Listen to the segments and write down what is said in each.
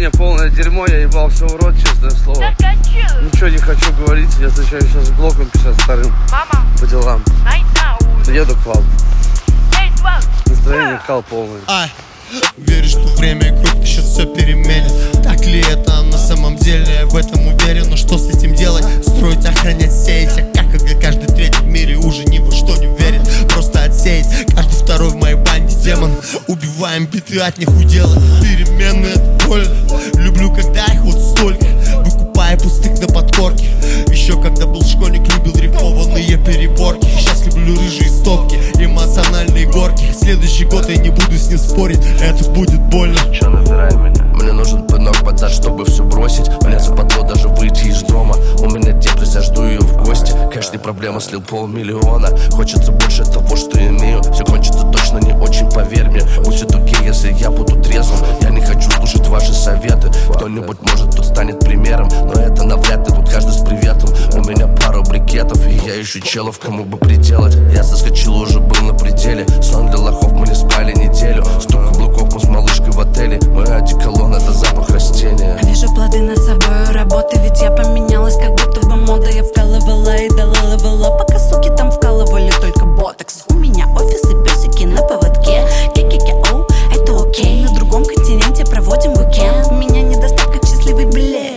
Настроение полное дерьмо, я ебал все в рот, честное слово. Ничего не хочу говорить, я сначала сейчас с блоком 52-м по делам. Еду к вам. Настроение кал полное. Верю, что время и круто сейчас все переменит. Так ли это на самом деле? Я в этом уверен. Но что с этим делать? Строить, охранять, сеять. А как, когда каждый третий в мире уже ни во что не верит? Просто отсеять. Каждый второй в моей банде демон. Убиваем биты, от них удела. Перемены, это больно. Люблю, когда их вот столько. Выкупая пустых на подкорке. Еще когда был школьник, любил рифмованные переборки. Сейчас люблю рыжие стопки, эмоциональные горки. Следующий год я не буду с ним спорить. Это будет больно. Че, набирай меня? Мне нужен пинок под зад, чтобы все бросить. Мне западло даже выйти из дома. У меня депресс, я жду ее в гости. Кэш не проблема, слил 500 000. Хочется больше того, что имею. Все кончится точно не очень, поверь мне. Будет окей, если я буду трезвым. Я не хочу слушать ваши советы. Кто-нибудь может, тут станет примером. Но это навряд ли, тут каждый с приветом. У меня пару брикетов, и я ищу челов, кому бы приделать. Я соскочил, уже был на пределе. Сон для лохов, мы не спали неделю. Стук каблуков, мы с малышкой в отеле. Мой одеколон — это запах растения. Вижу плоды над собой работы, ведь я поменялась, как будто бы мода. Я вкалывала и долалывала, пока суки там вкалывали только ботокс. У меня офис и песики на поводке. Ке-ке-ке-оу, это окей. На другом континенте проводим уикенд. Меня не достать, как счастливый билет.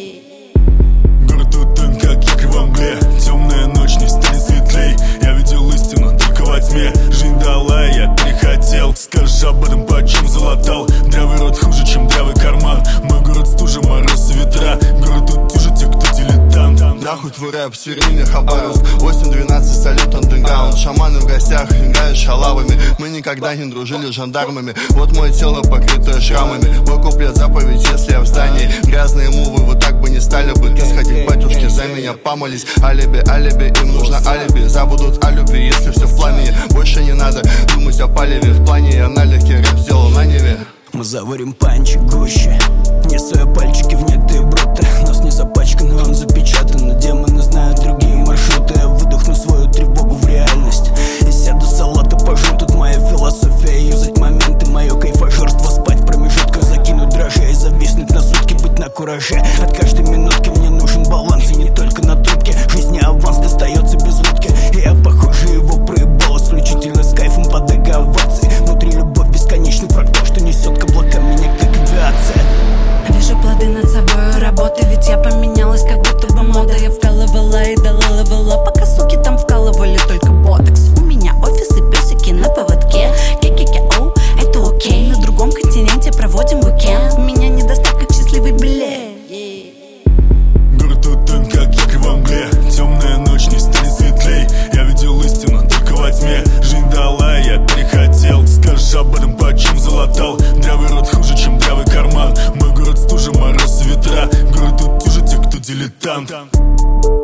Город тутын, как якорь во мгле. Темная ночь не станет светлей. Я видел истину только во тьме. Жизнь дала, я перехотел. Скажешь об этом, почем залатал. Дрявый рот хуже, чем дрявый карман. Мой город стужа, мороз и ветра. Город тут уже те, кто дилетант. Нахуй твой рэп, сверни Хабаровск. 8-12, салют, андеграунд. Шаманы в гостях играют шалавами. Мы никогда не дружили с жандармами. Вот мое тело покрытое шрамами. Мой куплет заповедь, если я в здании. Грязные мувы, вы так бы не стали бы. Ты сходи к батюшке, за меня помолись. Алиби, алиби, им нужно алиби. Забудут о любви, если все в пламени. Больше не надо думать о палеве. В плане я налегке рэп сделал на Неве. Мы заварим панчи гуще. Не свои пальчики в некоторые бруты. Нас не запачкан, он запечатан. Но демоны знают другие маршруты. Я выдохну свою тревогу в реальность и сяду салата пожру. Тут моя философия: юзать моменты, мое кайфажорство. Спать в промежутках, закинуть дрожжи и зависнуть на сутки, быть на кураже. От каждой минутки мне нужен баланс, и не только на трубке. Жизни аванс достается без лутки, и я, похоже, его проебал исключительно с кайфом под овации. Внутри любовь, бесконечный фрактал, что несет к облакам меня, как авиация. Вижу плоды над собой работы, ведь я поменялась, как будто бы мода. Я вкалывала и долалывала, пока суки там вкалывали только ботокс. У меня офис и песики на поводке. Ке-ке-ке-оу, это окей. На другом континенте проводим уикенд. Меня не достать, как счастливый билет. Город тутын, как якорь во мгле. Темная ночь не станет светлей. Я видел истину только во тьме. Жизнь дала, я перехотел. Скажешь об этом, почем залатал. Дрявый рот хуже, чем дрявый карман. Мой город стужа, мороз и ветра. Город тут уже те, кто дилетант.